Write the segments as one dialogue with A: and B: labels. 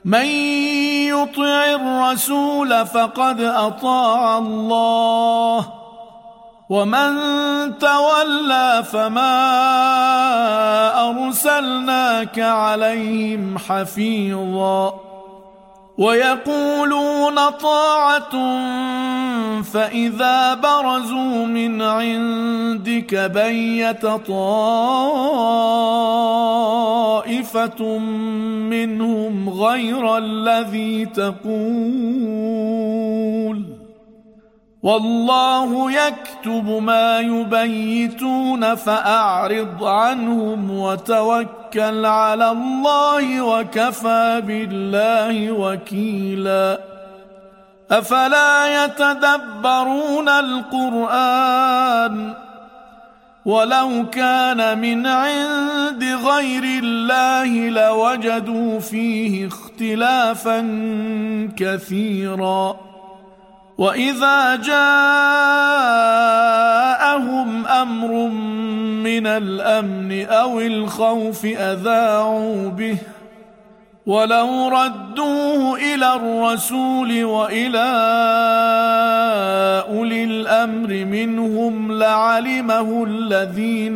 A: من يطع الرسول فقد أطاع الله ومن تولى فما أرسلناك عليهم حفيظا ويقولون طاعة فإذا برزوا من عندك بيت طائفة منهم غير الذي تقول والله يكتب ما يبيتون فأعرض عنهم وتوكل على الله وكفى بالله وكيلا أفلا يتدبرون القرآن ولو كان من عند غير الله لوجدوا فيه اختلافا كثيرا وإذا جاءهم أمر من الأمن أو الخوف أذاعوا به ولو ردوه إلى الرسول وإلى أولي الأمر منهم لعلمه الذين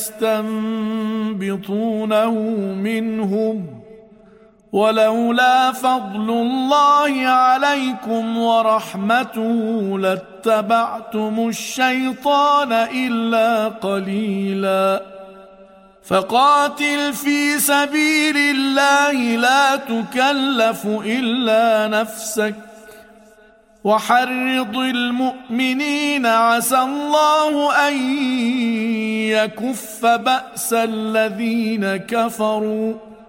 A: يستنبطونه منهم ولولا فضل الله عليكم ورحمته لاتبعتم الشيطان إلا قليلا فقاتل في سبيل الله لا تكلف إلا نفسك وحرض المؤمنين عسى الله أن يكف بأس الذين كفروا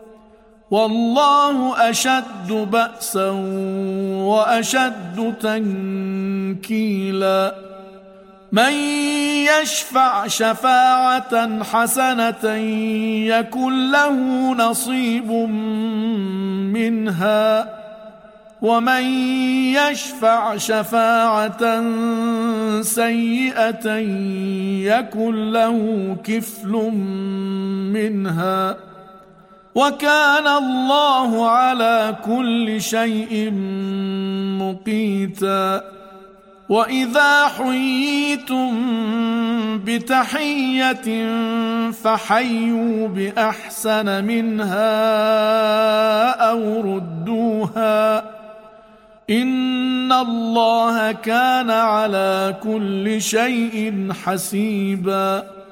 A: والله أشد بأسا وأشد تنكيلا من يشفع شفاعة حسنة يكن له نصيب منها ومن يشفع شفاعة سيئة يكن له كفل منها وكان الله على كل شيء مقيتا وإذا حييتم بتحية فحيوا بأحسن منها أو ردوها إن الله كان على كل شيء حسيبا